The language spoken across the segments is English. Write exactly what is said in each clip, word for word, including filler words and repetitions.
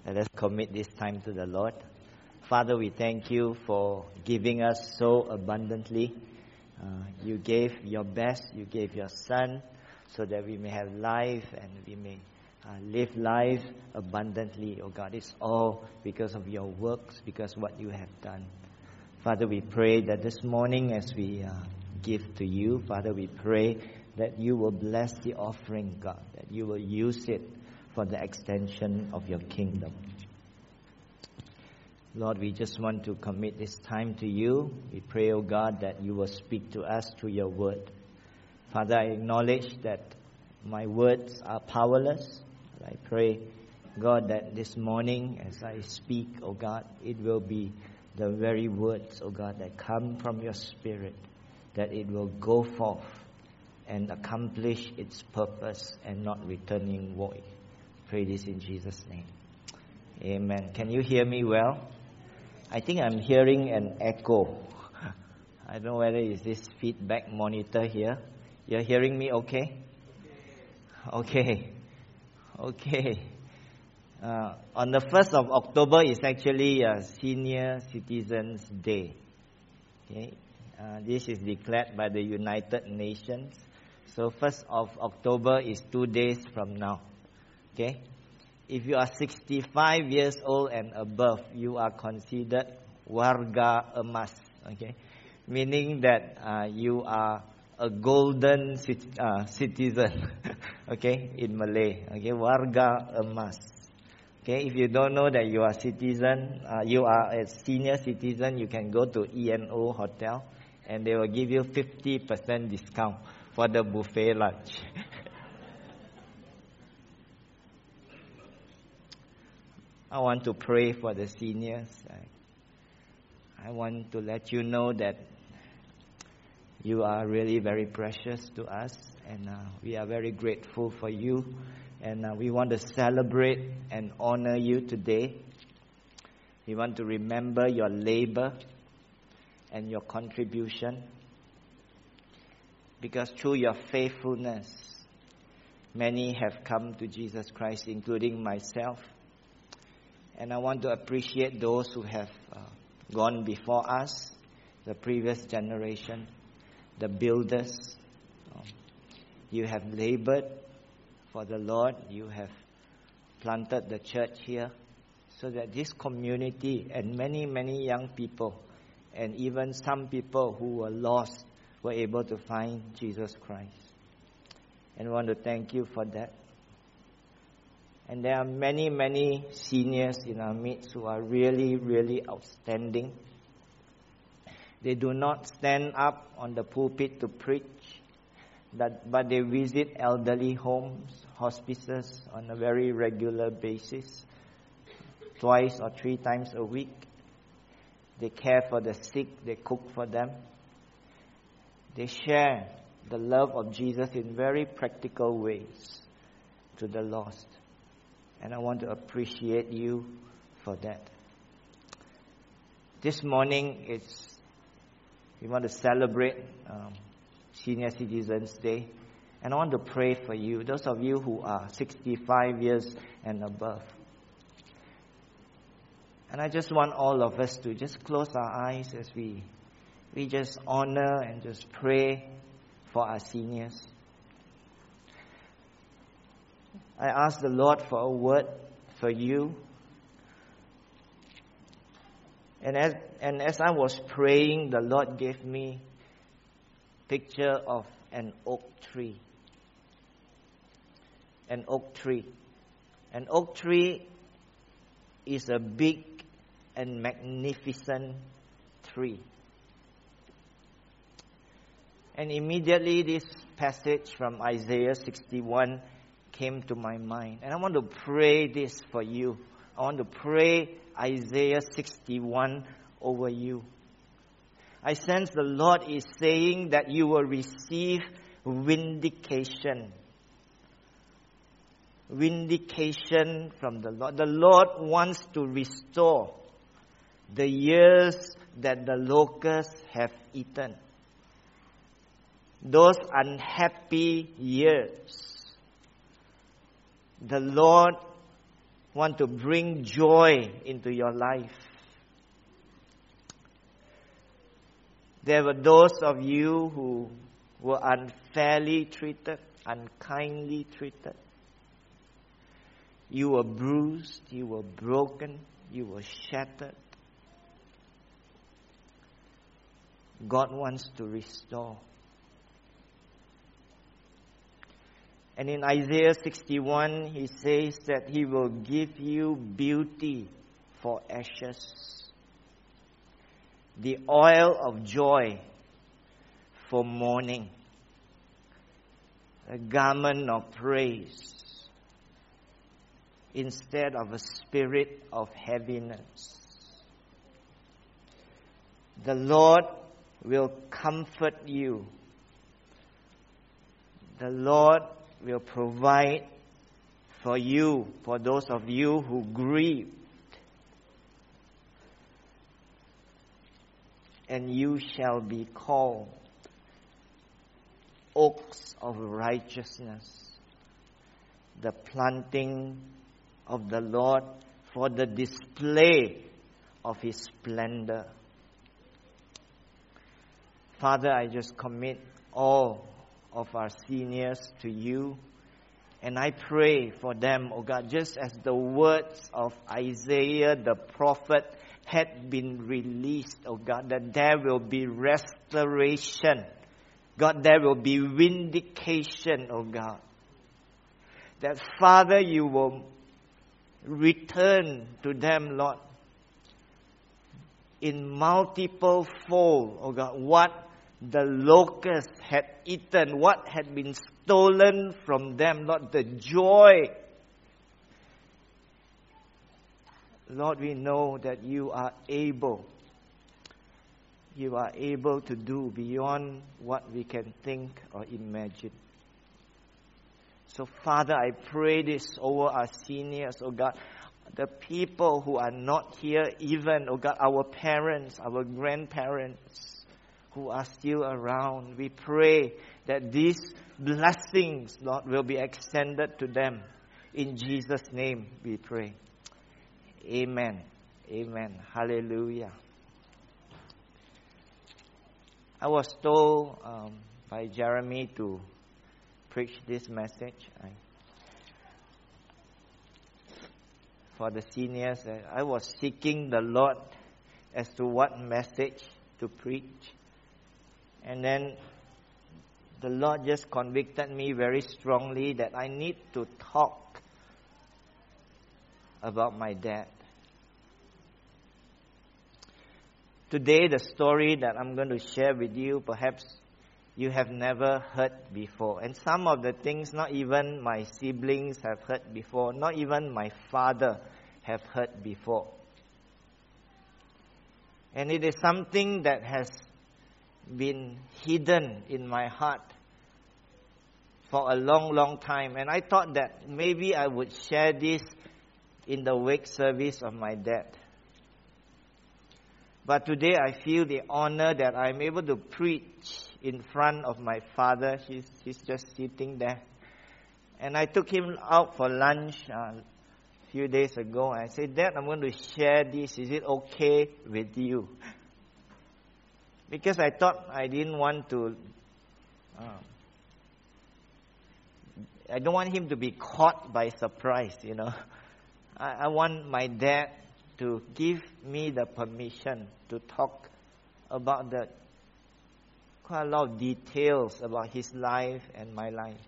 Let us commit this time to the Lord. Father, we thank you for giving us so abundantly. Uh, you gave your best, you gave your Son, so that we may have life and we may uh, live life abundantly, oh God. It's all because of your works, because of what you have done. Father, we pray that this morning as we uh, give to you, Father, we pray that you will bless the offering, God, that you will use it for the extension of your kingdom. Lord, we just want to commit this time to you. We pray, oh God, that you will speak to us through your word. Father, I acknowledge that my words are powerless. I pray, God, that this morning as I speak, oh God, it will be the very words, oh God, that come from your Spirit, that it will go forth and accomplish its purpose and not returning void. Pray this in Jesus' name. Amen. Can you hear me well? I think I'm hearing an echo. I don't know whether it's this feedback monitor here. You're hearing me okay? Okay. Okay. Uh, on the first of October is actually a Senior Citizens Day. Okay. Uh, this is declared by the United Nations. So first of October is two days from now. Okay, if you are sixty-five years old and above, you are considered warga emas. Okay, meaning that uh, you are a golden cit- uh, citizen. Okay, in Malay. Okay, warga emas. Okay, if you don't know that you are citizen, uh, you are a senior citizen, you can go to E N O Hotel, and they will give you fifty percent discount for the buffet lunch. I want to pray for the seniors. I, I want to let you know that you are really very precious to us, and uh, we are very grateful for you, and uh, we want to celebrate and honor you today. We want to remember your labor and your contribution, because through your faithfulness, many have come to Jesus Christ, including myself. And I want to appreciate those who have uh, gone before us, the previous generation, the builders. Um, you have labored for the Lord. You have planted the church here so that this community and many, many young people and even some people who were lost were able to find Jesus Christ. And I want to thank you for that. And there are many, many seniors in our midst who are really, really outstanding. They do not stand up on the pulpit to preach, but, but they visit elderly homes, hospices on a very regular basis, twice or three times a week. They care for the sick, they cook for them. They share the love of Jesus in very practical ways to the lost. And I want to appreciate you for that. This morning, it's we want to celebrate um, Senior Citizens Day. And I want to pray for you, those of you who are sixty-five years and above. And I just want all of us to just close our eyes as we, we just honor and just pray for our seniors. I asked the Lord for a word for you. And as, and as I was praying, the Lord gave me a picture of an oak tree. An oak tree. An oak tree is a big and magnificent tree. And immediately this passage from Isaiah sixty-one came to my mind. And I want to pray this for you. I want to pray Isaiah sixty-one over you. I sense the Lord is saying that you will receive vindication. Vindication from the Lord. The Lord wants to restore the years that the locusts have eaten. Those unhappy years. The Lord want to bring joy into your life. There were those of you who were unfairly treated, unkindly treated. You were bruised, you were broken, you were shattered. God wants to restore. And in Isaiah sixty-one, He says that He will give you beauty for ashes, the oil of joy for mourning, a garment of praise instead of a spirit of heaviness. The Lord will comfort you. The Lord will provide for you, for those of you who grieved. And you shall be called oaks of righteousness, the planting of the Lord for the display of His splendor. Father, I just commit all of our seniors to You, and I pray for them, oh God, just as the words of Isaiah the prophet had been released, oh God, that there will be restoration. God, there will be vindication, oh God. That, Father, You will return to them, Lord, in multiple fold, oh God, what the locust had eaten, what had been stolen from them, Lord, the joy. Lord, we know that You are able. You are able to do beyond what we can think or imagine. So, Father, I pray this over our seniors, oh God, the people who are not here, even, oh God, our parents, our grandparents who are still around. We pray that these blessings, Lord, will be extended to them. In Jesus' name we pray. Amen. Amen. Hallelujah. I was told um, by Jeremy to preach this message I, for the seniors. I was seeking the Lord as to what message to preach. And then the Lord just convicted me very strongly that I need to talk about my dad. Today, the story that I'm going to share with you, perhaps you have never heard before. And some of the things not even my siblings have heard before, not even my father have heard before. And it is something that has been hidden in my heart for a long, long time. And I thought that maybe I would share this in the wake service of my dad. But today I feel the honor that I'm able to preach in front of my father. He's, he's just sitting there. And I took him out for lunch uh, a few days ago. And I said, Dad, I'm going to share this. Is it okay with you? Because I thought I didn't want to, uh, I don't want him to be caught by surprise, you know. I, I want my dad to give me the permission to talk about the quite a lot of details about his life and my life.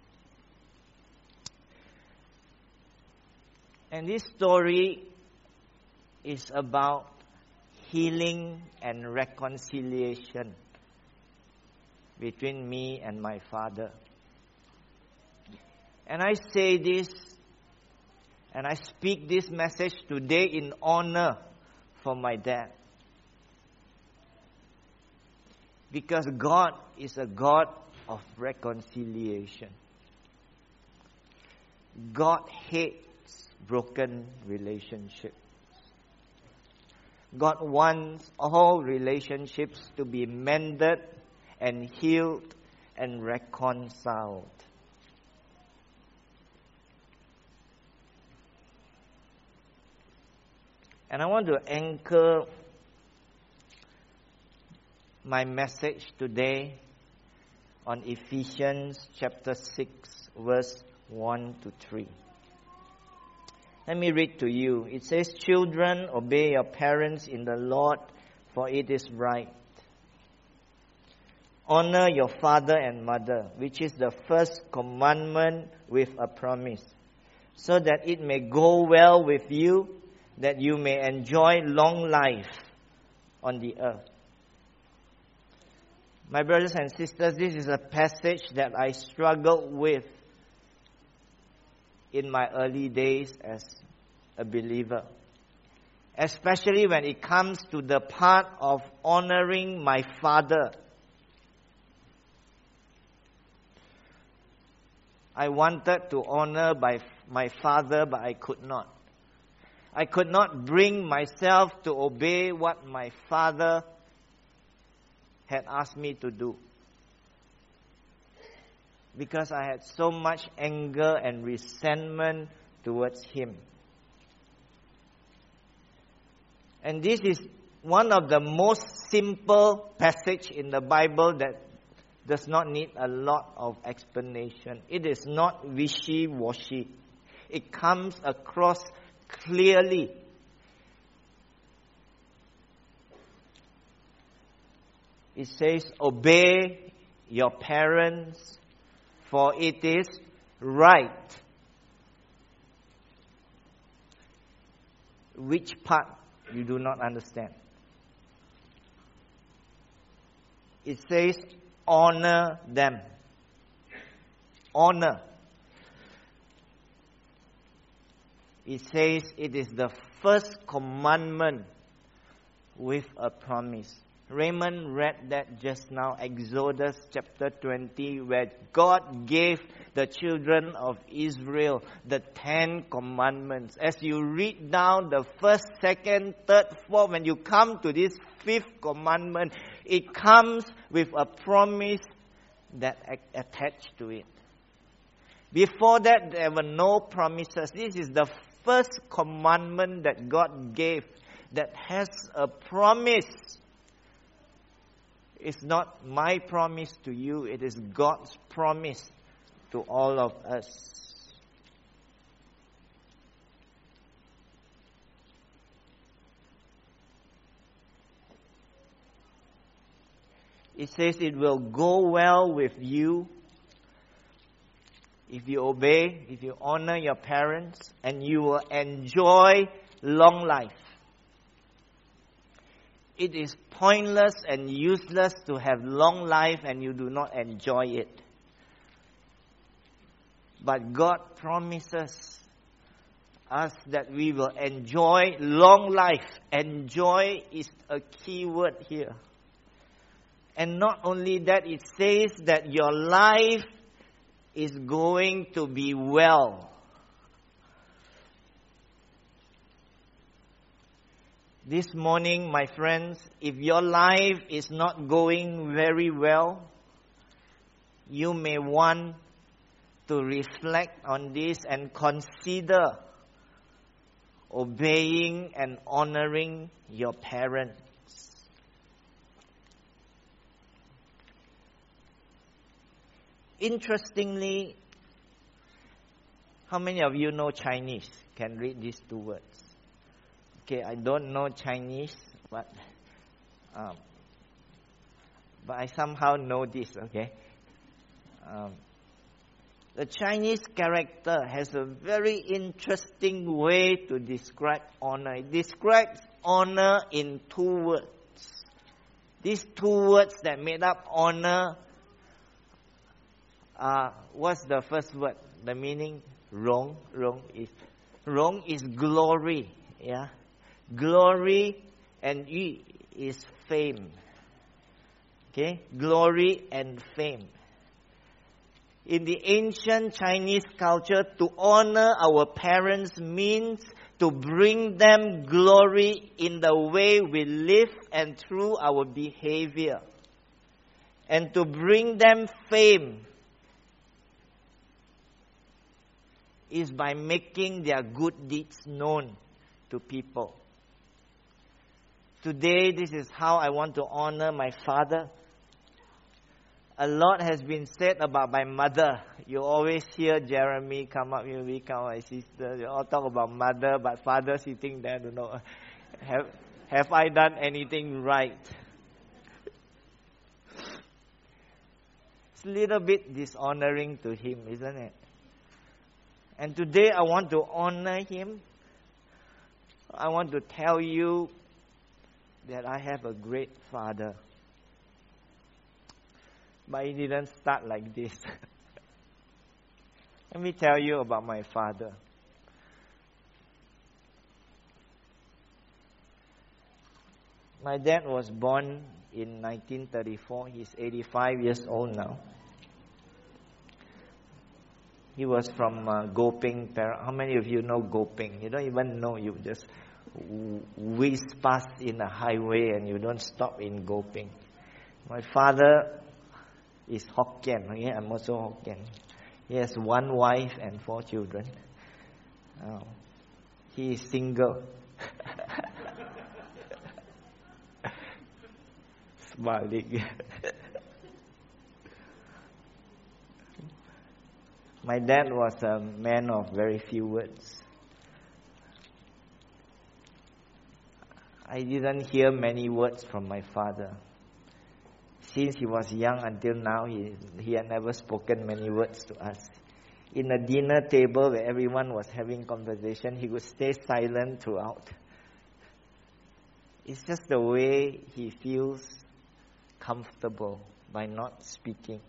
And this story is about healing and reconciliation between me and my father. And I say this, and I speak this message today in honor for my dad. Because God is a God of reconciliation. God hates broken relationships. God wants all relationships to be mended and healed and reconciled. And I want to anchor my message today on Ephesians chapter six, verse one to three. Let me read to you. It says, "Children, obey your parents in the Lord, for it is right. Honor your father and mother, which is the first commandment with a promise, so that it may go well with you, that you may enjoy long life on the earth." My brothers and sisters, this is a passage that I struggled with in my early days as a believer, especially when it comes to the part of honoring my father. I wanted to honor by my father, but I could not. I could not bring myself to obey what my father had asked me to do, because I had so much anger and resentment towards him. And this is one of the most simple passages in the Bible that does not need a lot of explanation. It is not wishy-washy. It comes across clearly. It says, "Obey your parents, for it is right." Which part you do not understand? It says, honor them. Honor. It says it is the first commandment with a promise. Raymond read that just now, Exodus chapter twenty, where God gave the children of Israel the Ten Commandments. As you read down the first, second, third, fourth, when you come to this fifth commandment, it comes with a promise that attached to it. Before that, there were no promises. This is the first commandment that God gave that has a promise. It's not my promise to you, it is God's promise to all of us. It says it will go well with you if you obey, if you honor your parents, and you will enjoy long life. It is pointless and useless to have long life and you do not enjoy it. But God promises us that we will enjoy long life. Enjoy is a key word here. And not only that, it says that your life is going to be well. This morning, my friends, if your life is not going very well, you may want to reflect on this and consider obeying and honoring your parents. Interestingly, how many of you know Chinese? Can read these two words. Okay, I don't know Chinese, but um, but I somehow know this, okay? Um, the Chinese character has a very interesting way to describe honor. It describes honor in two words. These two words that made up honor, uh, what's the first word? The meaning? Rong. Rong is, Rong is glory, yeah? Glory, and Yu is fame. Okay? Glory and fame. In the ancient Chinese culture, to honor our parents means to bring them glory in the way we live and through our behavior. And to bring them fame is by making their good deeds known to people. today this is how I want to honor my father. A lot has been said about my mother. You always hear Jeremy come up here, we come, my sister. You all talk about mother, but father sitting there, don't know. Have, have I done anything right? It's a little bit dishonoring to him, isn't it? And today I want to honor him. I want to tell you that I have a great father. But it didn't start like this. Let me tell you about my father. My dad was born in nineteen thirty-four. He's eighty-five years old now. He was from uh, Gopeng. How many of you know Gopeng? You don't even know. You just whiz past in a highway and you don't stop in Gopeng. My father is Hokkien. Okay? I'm also Hokkien. He has one wife and four children. Oh. He is single. Smiling. My dad was a man of very few words. I didn't hear many words from my father. Since he was young until now, he, he had never spoken many words to us. In a dinner table where everyone was having conversation, he would stay silent throughout. It's just the way he feels comfortable by not speaking.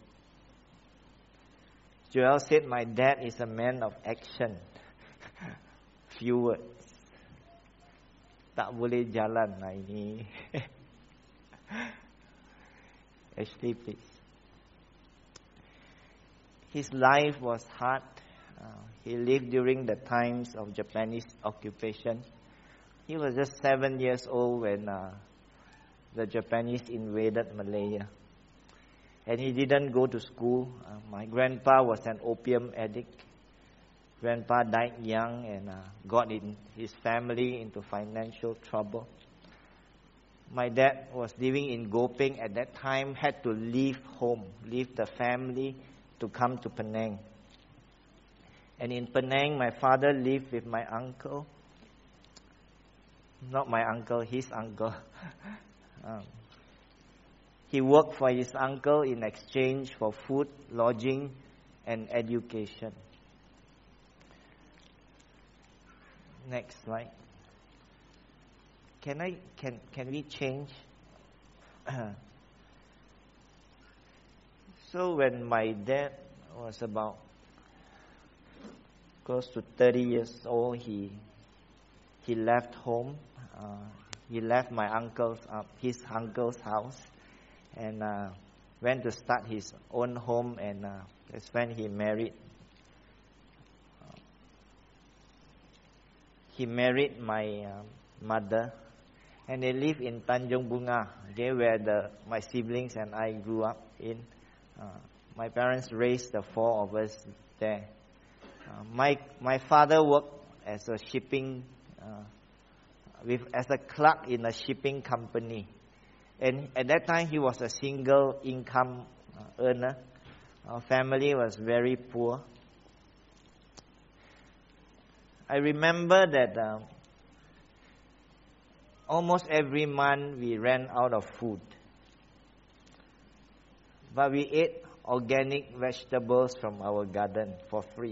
Joel said, my dad is a man of action. Few words. Tak boleh jalan lah ini. Ashley, please. His life was hard. Uh, he lived during the times of Japanese occupation. He was just seven years old when uh, the Japanese invaded Malaya. And he didn't go to school. Uh, my grandpa was an opium addict. Grandpa died young and uh, got in his family into financial trouble. My dad was living in Gopeng at that time, had to leave home, leave the family to come to Penang. And in Penang, my father lived with my uncle. Not my uncle, his uncle. um, he worked for his uncle in exchange for food, lodging, and education. Next slide. Can I? Can can we change? So when my dad was about close to thirty years old, he he left home. Uh, he left my uncle's uh, his uncle's house, and uh, went to start his own home. And uh, that's when he married. He married my uh, mother. And they live in Tanjung Bunga, okay, where the my siblings and I grew up in. Uh, my parents raised the four of us there. Uh, my my father worked as a shipping, uh, with as a clerk in a shipping company, and at that time he was a single income uh, earner. Our family was very poor. I remember that. Uh, Almost every month we ran out of food. But we ate organic vegetables from our garden for free.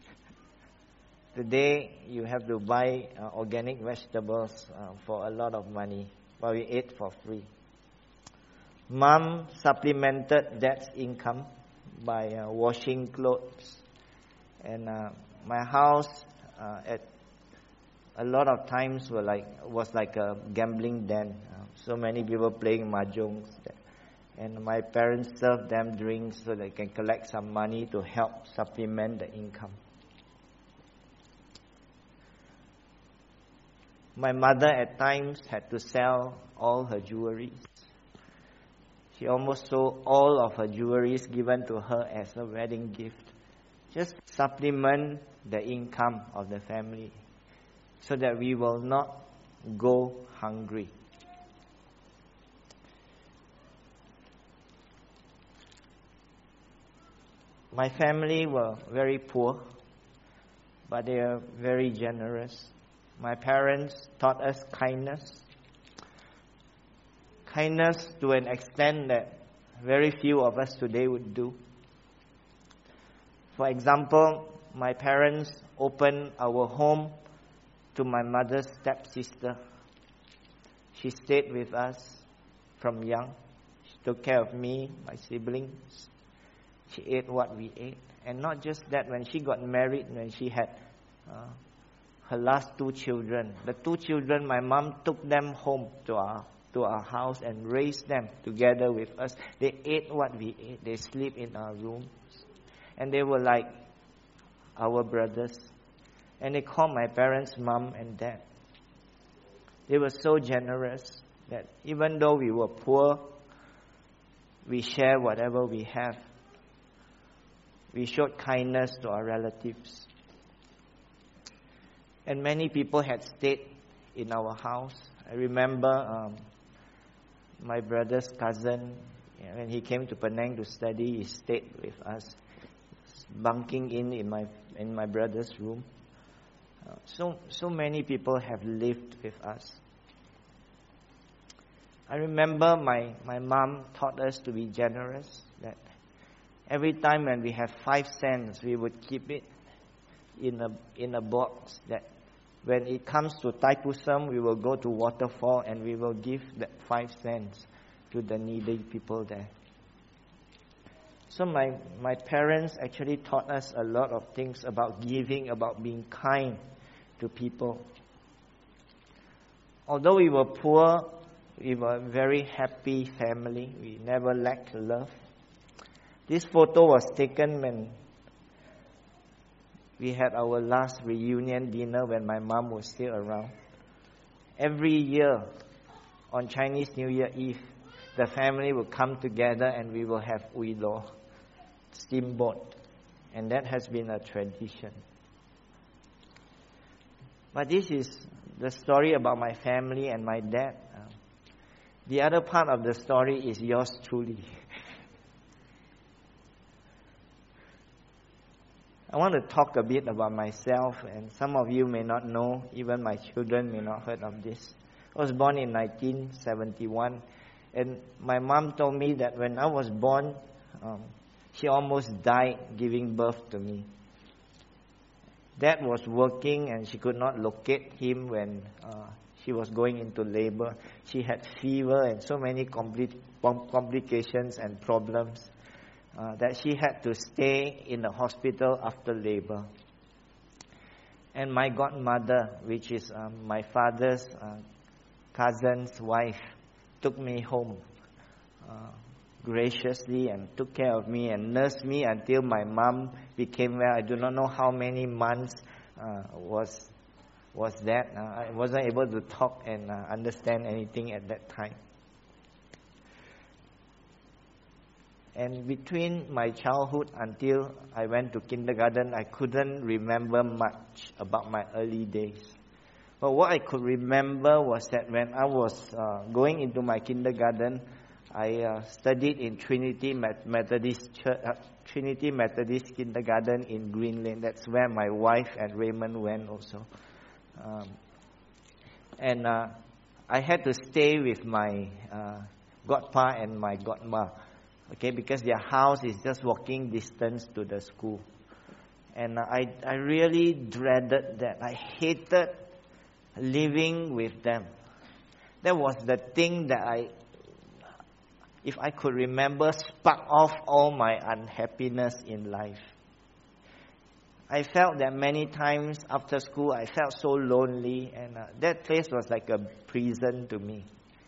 Today you have to buy uh, organic vegetables uh, for a lot of money. But we ate for free. Mom supplemented dad's income by uh, washing clothes. And uh, my house uh, at a lot of times were like was like a gambling den. Uh, so many people playing mahjong, and my parents served them drinks so they can collect some money to help supplement the income. My mother at times had to sell all her jewelry. She almost sold all of her jewelry given to her as a wedding gift, just to supplement the income of the family, so that we will not go hungry. my family were very poor, but they are very generous. My parents taught us kindness. Kindness to an extent that very few of us today would do. For example, my parents opened our home to my mother's stepsister. She stayed with us from young. She took care of me, my siblings. She ate what we ate. And not just that, when she got married, when she had uh, her last two children, the two children, my mom took them home to our to our house and raised them together with us. They ate what we ate. They sleep in our rooms. And they were like our brothers. And they called my parents mom and dad. They were so generous that even though we were poor, we shared whatever we have. We showed kindness to our relatives. And many people had stayed in our house. I remember um, my brother's cousin, yeah, when he came to Penang to study, he stayed with us, bunking in in my in my brother's room. Uh, so so many people have lived with us. I remember my, my mom taught us to be generous, that every time when we have five cents, we would keep it in a in a box, that when it comes to Thaipusam, we will go to waterfall and we will give that five cents to the needy people there. So my, my parents actually taught us a lot of things about giving, about being kind to people. Although we were poor, we were a very happy family. We never lacked love. This photo was taken when we had our last reunion dinner when my mom was still around. Every year on Chinese New Year Eve, the family will come together and we will have ui lo, steamboat. And that has been a tradition. But this is the story about my family and my dad. The other part of the story is yours truly. I want to talk a bit about myself, and some of you may not know, even my children may not heard of this. I was born in nineteen seventy-one, and my mom told me that when I was born, um, she almost died giving birth to me. Dad was working and she could not locate him when uh, she was going into labor. She had fever and so many compli- complications and problems. Uh, that she had to stay in the hospital after labor. And my godmother, which is um, my father's uh, cousin's wife, took me home uh, graciously and took care of me and nursed me until my mom became well. I do not know how many months uh, was was that. Uh, I wasn't able to talk and uh, understand anything at that time. And between my childhood until I went to kindergarten, I couldn't remember much about my early days. But what I could remember was that when I was uh, going into my kindergarten, I uh, studied in Trinity Methodist Church, uh, Trinity Methodist Kindergarten in Green Lane. That's where my wife and Raymond went also. Um, and uh, I had to stay with my uh, godpa and my godma. Okay, because their house is just walking distance to the school. And I, I really dreaded that. I hated living with them. That was the thing that I, if I could remember, sparked off all my unhappiness in life. I felt that many times after school, I felt so lonely, and uh, that place was like a prison to me.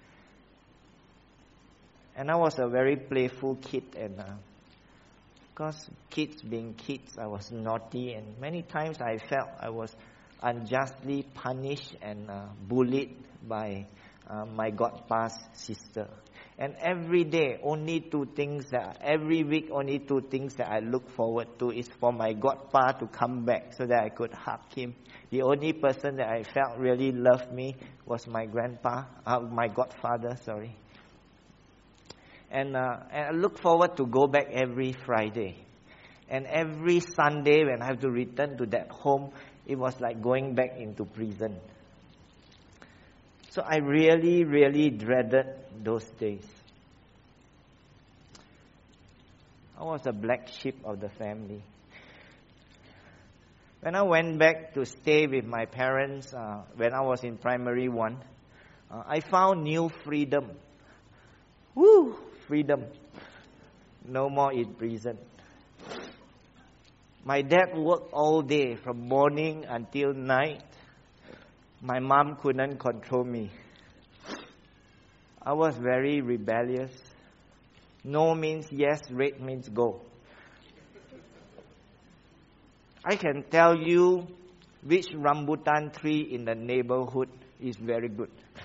And I was a very playful kid, and uh, because kids being kids, I was naughty, and many times I felt I was unjustly punished and uh, bullied by uh, my godpa's sister. And every day, only two things that, every week, only two things that I look forward to is for my godpa to come back so that I could hug him. The only person that I felt really loved me was my grandpa, uh, my godfather, sorry. And, uh, and I look forward to go back every Friday. And every Sunday when I have to return to that home, it was like going back into prison. So I really, really dreaded those days. I was a black sheep of the family. When I went back to stay with my parents uh, when I was in primary one, uh, I found new freedom. Woo! Freedom. No more in prison. My dad worked all day from morning until night. My mom couldn't control me. I was very rebellious. No means yes, red means go. I can tell you which rambutan tree in the neighborhood is very good.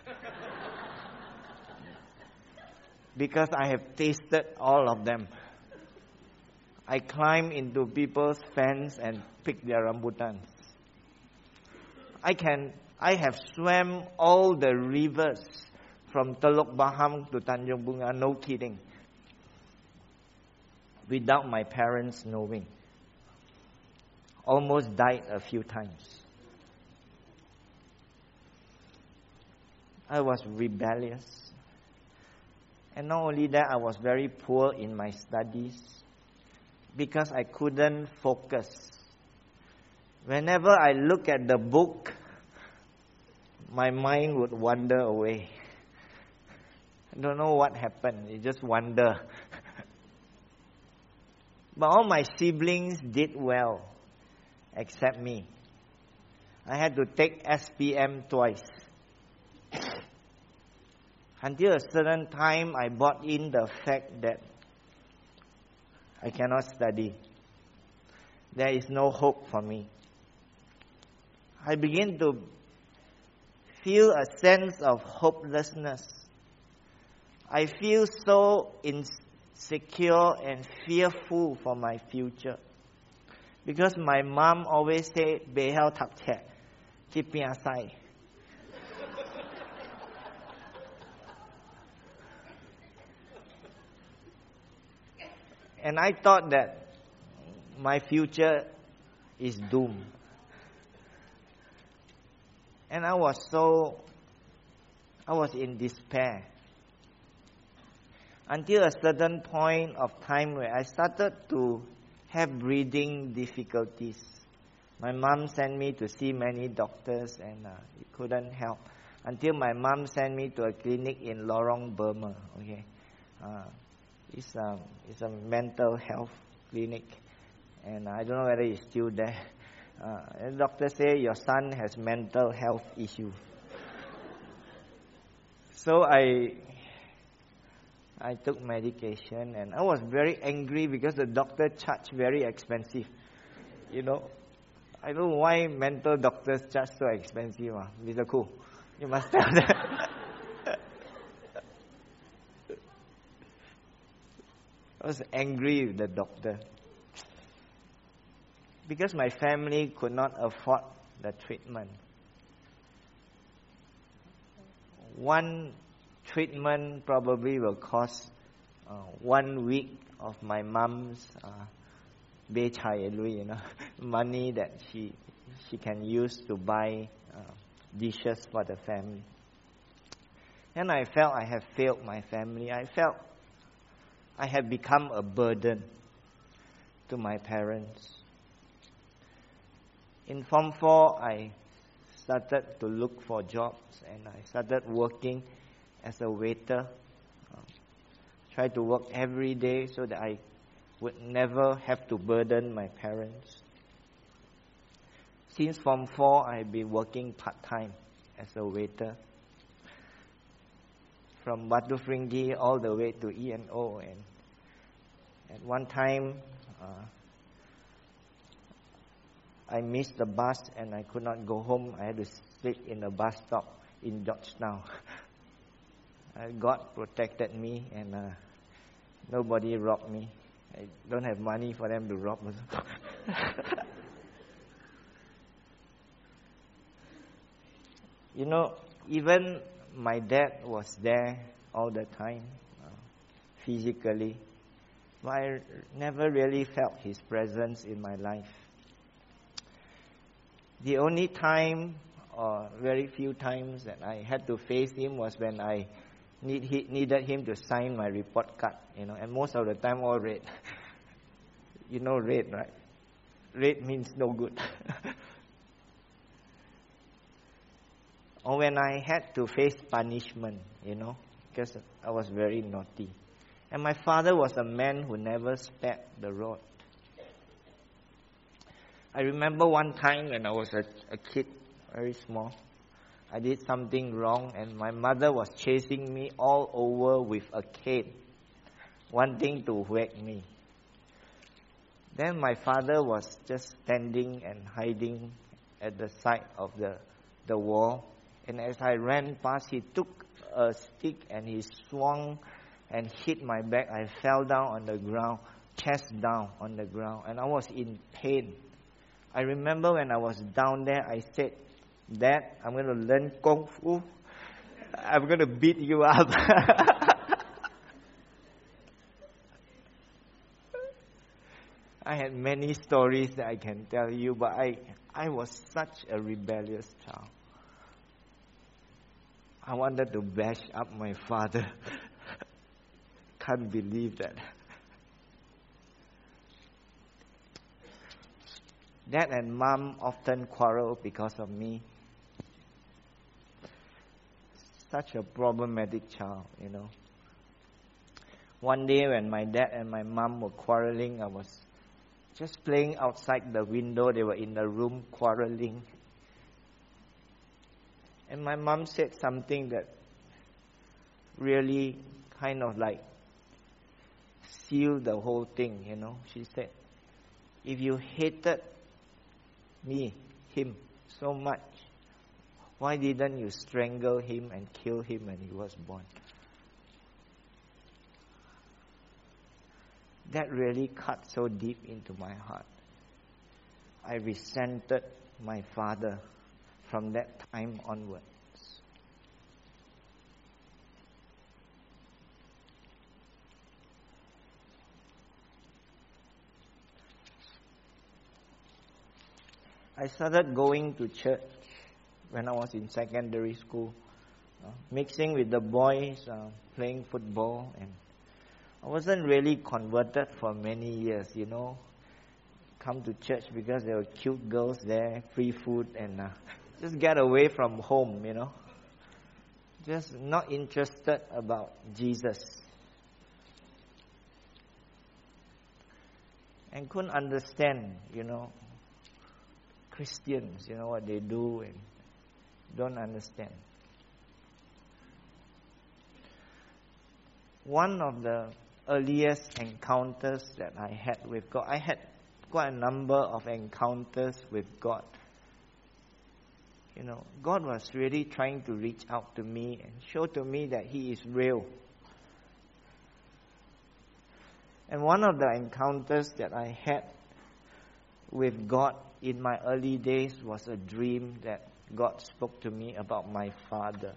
Because I have tasted all of them. I climb into people's fence and pick their rambutans. I can, I have swam all the rivers from Telok Baham to Tanjung Bunga, no kidding, without my parents knowing. Almost died a few times. I was rebellious. And not only that, I was very poor in my studies because I couldn't focus. Whenever I look at the book, my mind would wander away. I don't know what happened. It just wander. But all my siblings did well, except me. I had to take S P M twice. Until a certain time, I bought in the fact that I cannot study. There is no hope for me. I began to feel a sense of hopelessness. I feel so insecure and fearful for my future. Because my mom always say, "Behao tak chek, chipia sai." And I thought that my future is doomed. And I was so, I was in despair. Until a certain point of time where I started to have breathing difficulties. My mom sent me to see many doctors and uh, it couldn't help. Until my mom sent me to a clinic in Lorong Burma. Okay, uh, it's, um, it's a mental health clinic. And I don't know whether it's still there. Uh, and the doctor said, your son has mental health issues. So I... I took medication and I was very angry because the doctor charged very expensive. You know, I don't know why mental doctors charge so expensive. Ah, Mister Khoo, you must tell that. I was angry with the doctor because my family could not afford the treatment. One treatment probably will cost uh, one week of my mom's uh, bei chai lui, you know, money that she she can use to buy uh, dishes for the family. And I felt I have failed my family. I felt I have become a burden to my parents. In Form four, I started to look for jobs and I started working as a waiter. Uh, try to work every day so that I would never have to burden my parents. Since Form four, I've been working part-time as a waiter. From Batu Fringhi all the way to E and O. And at one time, uh, I missed the bus and I could not go home. I had to sleep in a bus stop in Georgetown. God protected me and uh, nobody robbed me. I don't have money for them to rob me. You know, even my dad was there all the time, uh, physically. but I never really felt His presence in my life. The only time, or very few times, that I had to face Him was when I need, he, needed Him to sign my report card, you know, and most of the time all red. You know red, right? Red means no good. Or when I had to face punishment, you know, because I was very naughty. And my father was a man who never spared the rod. I remember one time when I was a, a kid, very small, I did something wrong and my mother was chasing me all over with a cane, wanting to whack me. Then my father was just standing and hiding at the side of the, the wall. And as I ran past, he took a stick and he swung and hit my back. I fell down on the ground, chest down on the ground, and I was in pain. I remember when I was down there, I said, "Dad, I'm going to learn Kung Fu. I'm going to beat you up." I had many stories that I can tell you, but I, I was such a rebellious child. I wanted to bash up my father. Can't believe that. Dad and Mom often quarrel because of me. Such a problematic child, you know. One day when my dad and my mom were quarreling, I was just playing outside the window. They were in the room quarreling. And my mom said something that really kind of like sealed the whole thing, you know. She said, "If you hated me, him, so much, why didn't you strangle him and kill him when he was born?" That really cut so deep into my heart. I resented my father from that time onwards. I started going to church when I was in secondary school, uh, mixing with the boys, uh, playing football, and I wasn't really converted for many years, you know. Come to church because there were cute girls there, free food, and uh, just get away from home, you know. Just not interested about Jesus. And couldn't understand, you know, Christians, you know, what they do, and don't understand. One of the earliest encounters that I had with God, I had quite a number of encounters with God. You know, God was really trying to reach out to me and show to me that He is real. And one of the encounters that I had with God in my early days was a dream that God spoke to me about my father.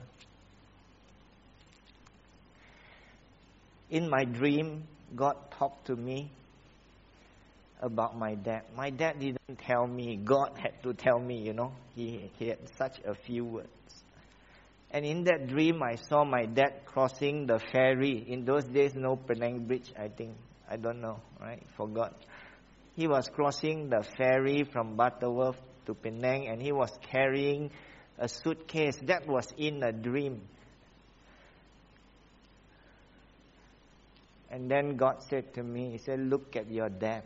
In my dream, God talked to me about my dad. My dad didn't tell me. God had to tell me, you know. He, he had such a few words. And in that dream, I saw my dad crossing the ferry. In those days, no Penang Bridge, I think. I don't know, right? Forgot. He was crossing the ferry from Butterworth to Penang, and he was carrying a suitcase. That was in a dream. And then God said to me, He said, "Look at your dad.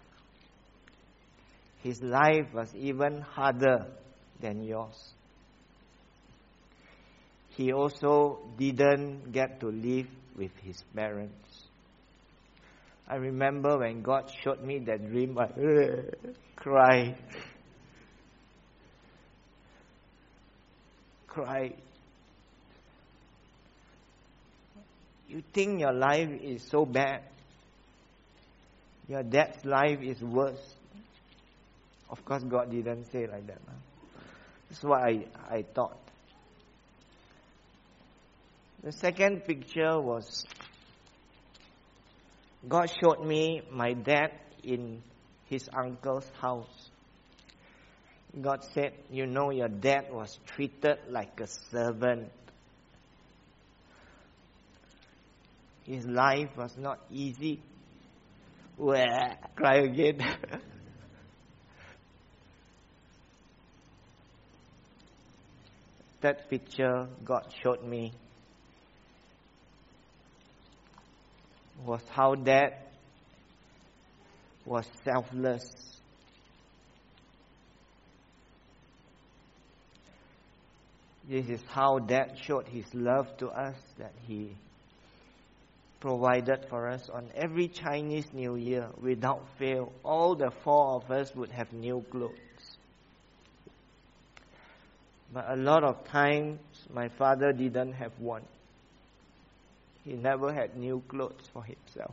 His life was even harder than yours. He also didn't get to live with his parents." I remember when God showed me that dream, I uh, cried. Cried. You think your life is so bad. Your dad's life is worse. Of course, God didn't say like that. Huh? That's what I, I thought. The second picture was God showed me my dad in his uncle's house. God said, you know, your dad was treated like a servant. His life was not easy. Well, cry again. That picture God showed me was how Dad was selfless. This is how Dad showed His love to us, that He provided for us on every Chinese New Year without fail. All the four of us would have new clothes. But a lot of times, my father didn't have one. He never had new clothes for himself.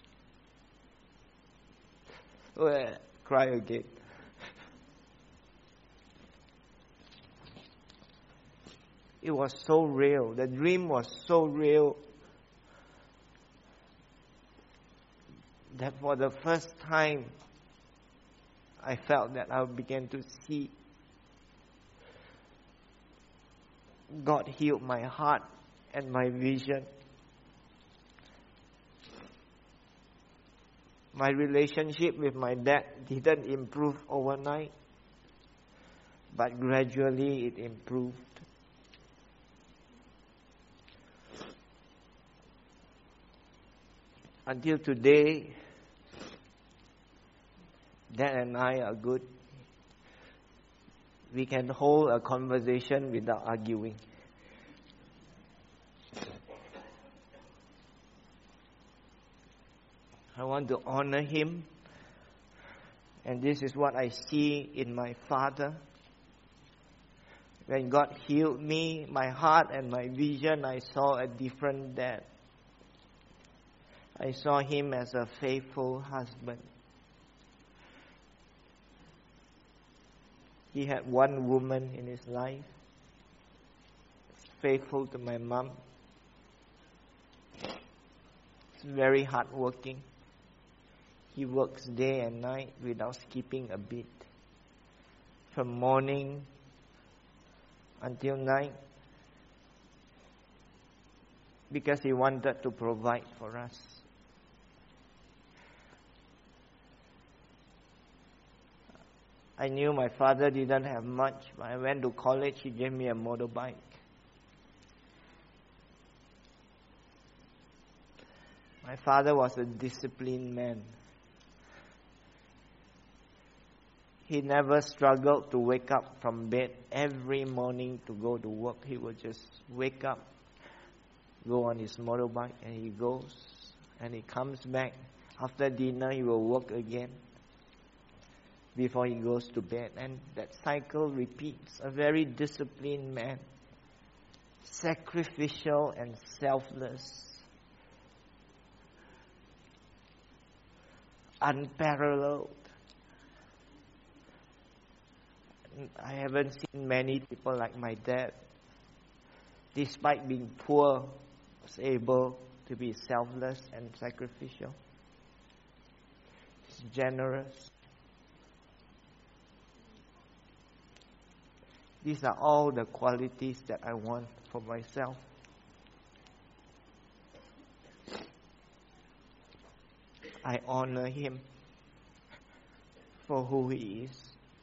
Well, cry again. It was so real. The dream was so real that for the first time, I felt that I began to see God healed my heart and my vision. My relationship with my dad didn't improve overnight, but gradually it improved. Until today, Dad and I are good. We can hold a conversation without arguing. I want to honor him. And this is what I see in my father. When God healed me, my heart and my vision, I saw a different dad. I saw him as a faithful husband. He had one woman in his life, faithful to my mom. He's very hardworking. He works day and night without skipping a beat. From morning until night. Because he wanted to provide for us. I knew my father didn't have much. When I went to college, he gave me a motorbike. My father was a disciplined man. He never struggled to wake up from bed every morning to go to work. He would just wake up, go on his motorbike, and he goes. And he comes back. After dinner, he will work again before he goes to bed. And that cycle repeats. A very disciplined man. Sacrificial and selfless. Unparalleled. I haven't seen many people like my dad. Despite being poor, was able to be selfless and sacrificial. He's generous. These are all the qualities that I want for myself. I honor him for who he is.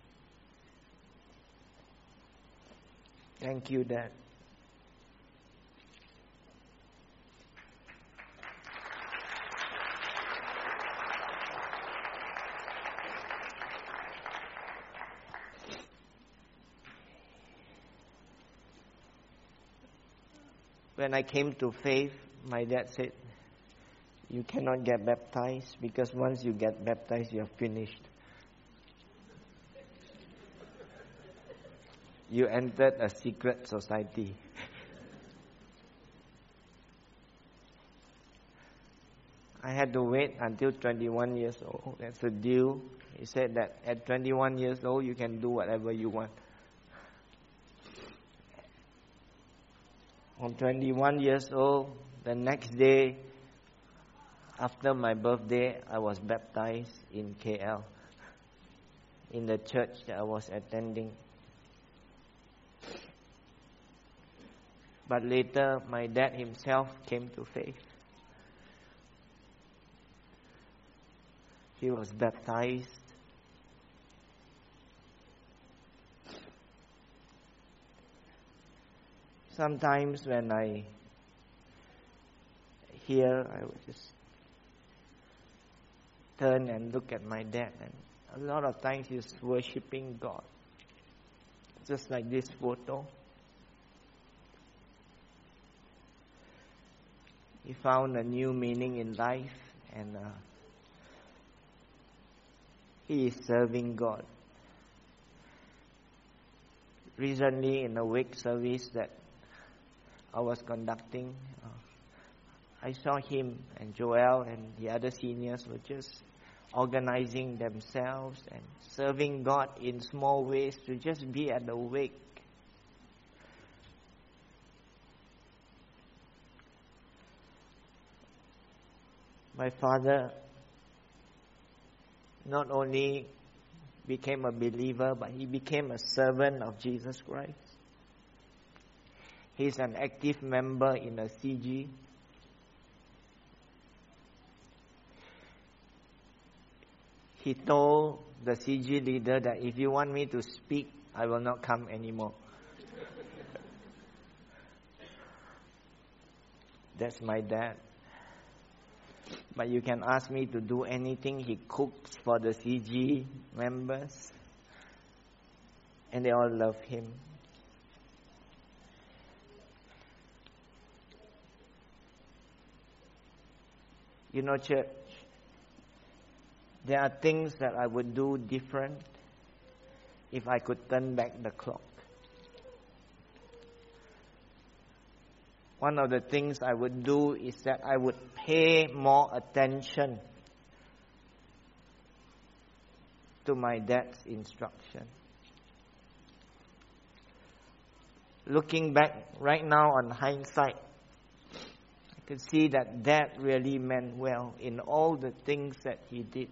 Thank you, Dad. When I came to faith, my dad said, you cannot get baptized because once you get baptized, you are finished. You entered a secret society. I had to wait until twenty-one years old. That's a deal. He said that at twenty-one years old, you can do whatever you want. On twenty-one years old, the next day, After my birthday, I was baptized in K L, in the church that I was attending. But later, my dad himself came to faith. He was baptized. Sometimes when I hear, I would just turn and look at my dad, and a lot of times he's worshipping God. Just like this photo. He found a new meaning in life, and uh, he is serving God. Recently, in a wake service that I was conducting, uh, I saw him and Joel and the other seniors were just organizing themselves and serving God in small ways to just be at the wake. My father not only became a believer, but he became a servant of Jesus Christ. He's an active member in a C G. He told the C G leader that if you want me to speak, I will not come anymore. That's my dad. But you can ask me to do anything. He cooks for the C G members. And they all love him. You know, church, there are things that I would do different if I could turn back the clock. One of the things I would do is that I would pay more attention to my dad's instruction. Looking back right now on hindsight, I could see that Dad really meant well in all the things that he did.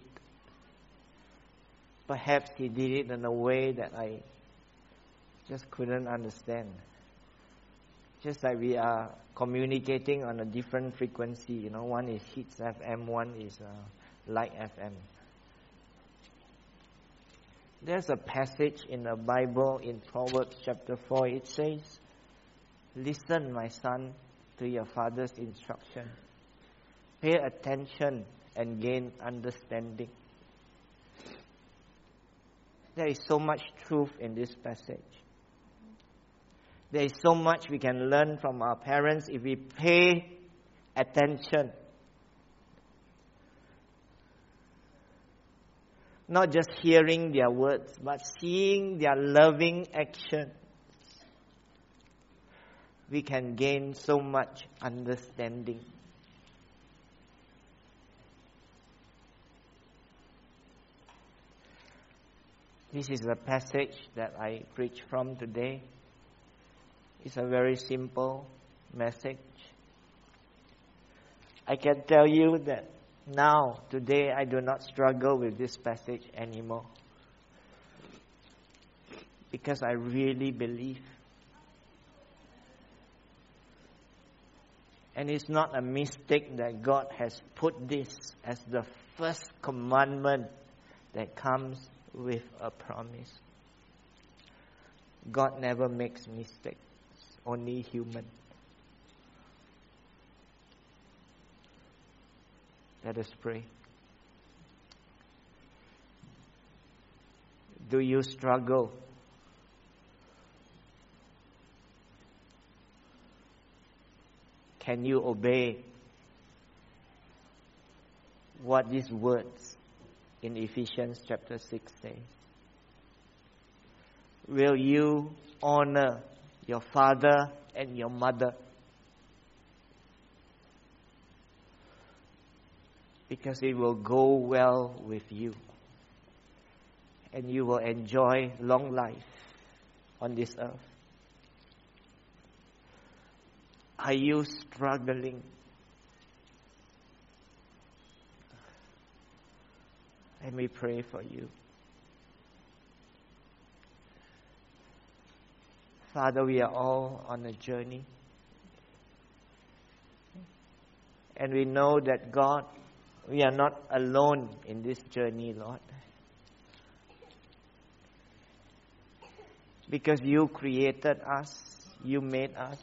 Perhaps he did it in a way that I just couldn't understand. Just like we are communicating on a different frequency, you know, one is Hits F M, one is uh, Light F M. There's a passage in the Bible in Proverbs chapter four. It says, "Listen, my son, to your father's instruction. Pay attention and gain understanding." There is so much truth in this passage. There is so much we can learn from our parents if we pay attention. Not just hearing their words, but seeing their loving actions. We can gain so much understanding. This is the passage that I preach from today. It's a very simple message. I can tell you that now, today, I do not struggle with this passage anymore. Because I really believe. And it's not a mistake that God has put this as the first commandment that comes with a promise. God never makes mistakes. Only human. Let us pray. Do you struggle? Can you obey what these words in Ephesians chapter six say? Will you honor your father and your mother? Because it will go well with you. And you will enjoy long life on this earth. Are you struggling? And we pray for you. Father, we are all on a journey. And we know that, God, we are not alone in this journey, Lord. Because you created us, you made us.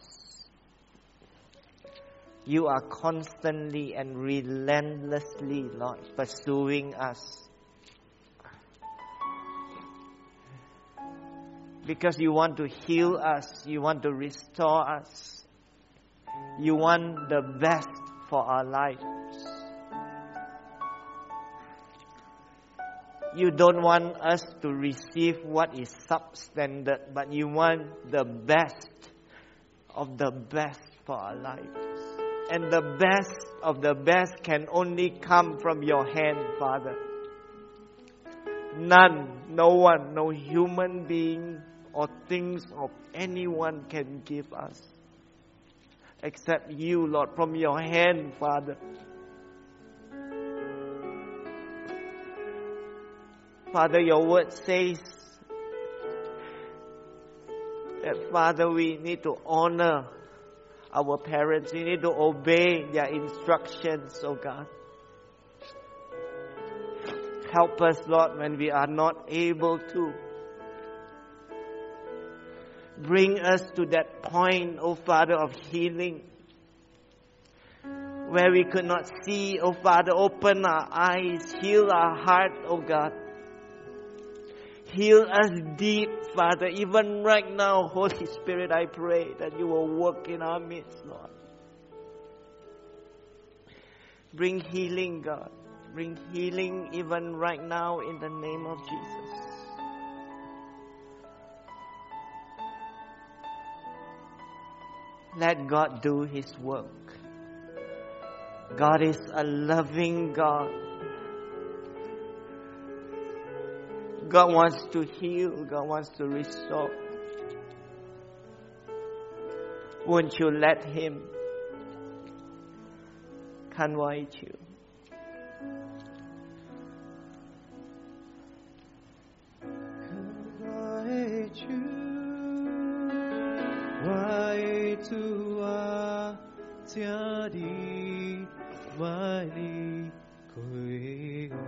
You are constantly and relentlessly, Lord, pursuing us. Because you want to heal us, you want to restore us. You want the best for our lives. You don't want us to receive what is substandard, but you want the best of the best for our lives. And the best of the best can only come from your hand, Father. None, no one, no human being or things of anyone can give us. Except you, Lord, from your hand, Father. Father, your word says that, Father, we need to honor our parents. We need to obey their instructions, oh God. Help us, Lord, when we are not able to. Bring us to that point, oh Father, of healing. Where we could not see, oh Father, open our eyes, heal our heart, oh God. Heal us deep, Father. Even right now, Holy Spirit, I pray that you will work in our midst, Lord. Bring healing, God. Bring healing even right now in the name of Jesus. Let God do His work. God is a loving God. God wants to heal. God wants to restore. Won't you let Him convert you? Convert you. Why to a tiadi mali kuiga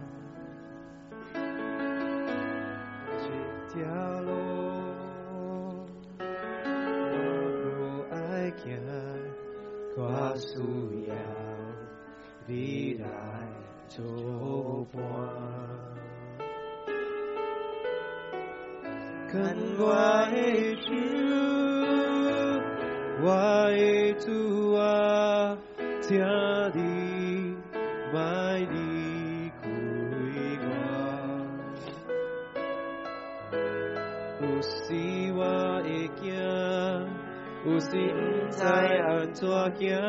jitialo aku aikia kuasuyao vidai chobwa convert you. Why to a tiadi mai đi kuiwa usiwa ekia usi ntai antua kia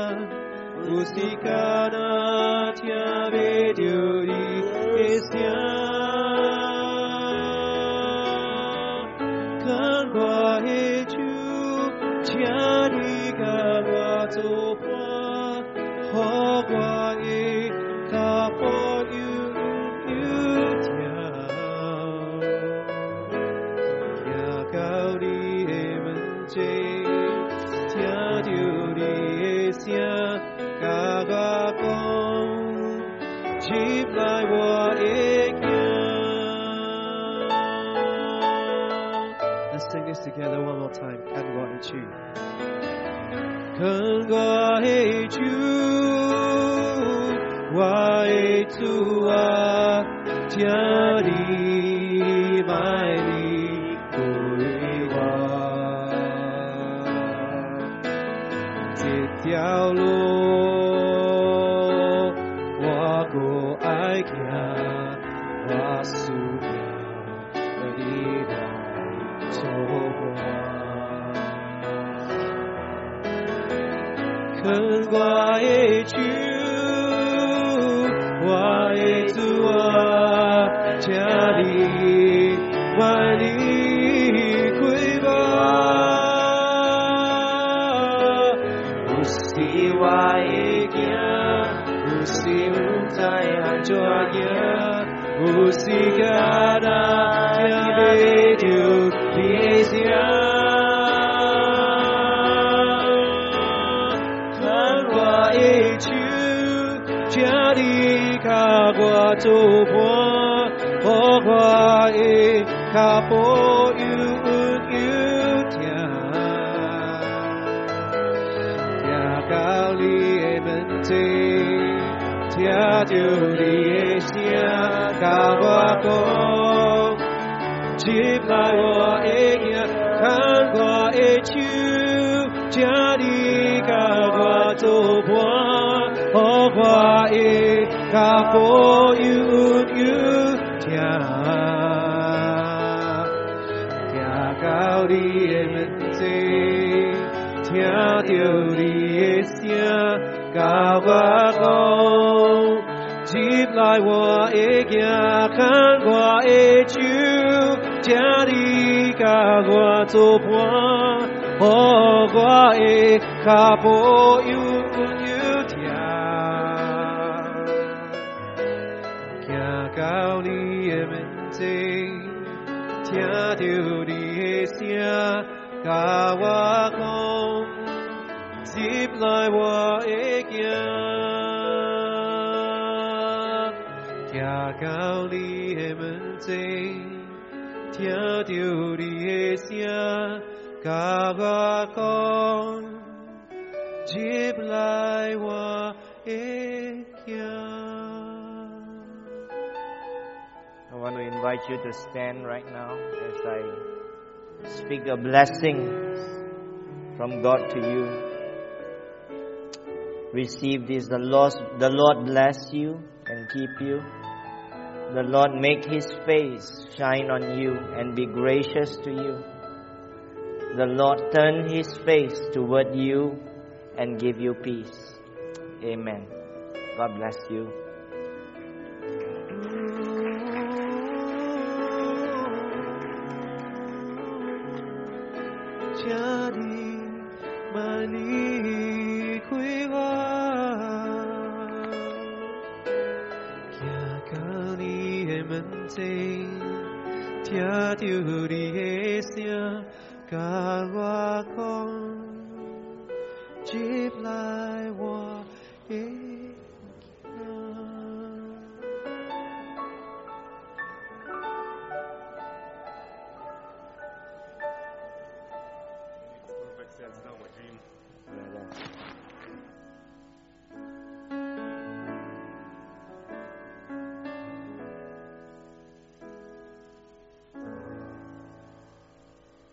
usikana tia bediuri estia convert you. Tiadi kawa topa, hogwa e kapo you you tiao. Ya kauri e manje, tiadi uri e sia kaga kong, jeep lai wa e kia. Let's sing this together one more time. Convert you. Convert you. Why to a tiadi mai li kuiwa Titiao lo wa go ai kia wa su ya convert you. Why to a tiadi mai li kuiwa usiwa ekia 有时有在安怎行，有时甲那听袂着你的声，看我的手，请你甲我作伴，予我的脚步有稳有停，行到你的门前，听着你的声，甲我讲，接来我的行，看我的手，请你甲我作伴，予我的脚步有稳有停，行到你的门前，听着你的声，甲我讲，接来我的行，看我的手，请你甲我作伴，予我的脚步有稳有停，行到你的门前，听着你的声，甲我讲，接来我的行，行到你的门前，听着你的声，甲我讲，接来我的行。 I want to invite you to stand right now as I speak a blessing from God to you. Receive this. The Lord, the Lord bless you and keep you. The Lord make His face shine on you and be gracious to you. The Lord turn His face toward you and give you peace. Amen. God bless you. Cha đi mà ly khuya kia cao ni em mân tê tia tiêu đi hết xia cả hoa con chip lại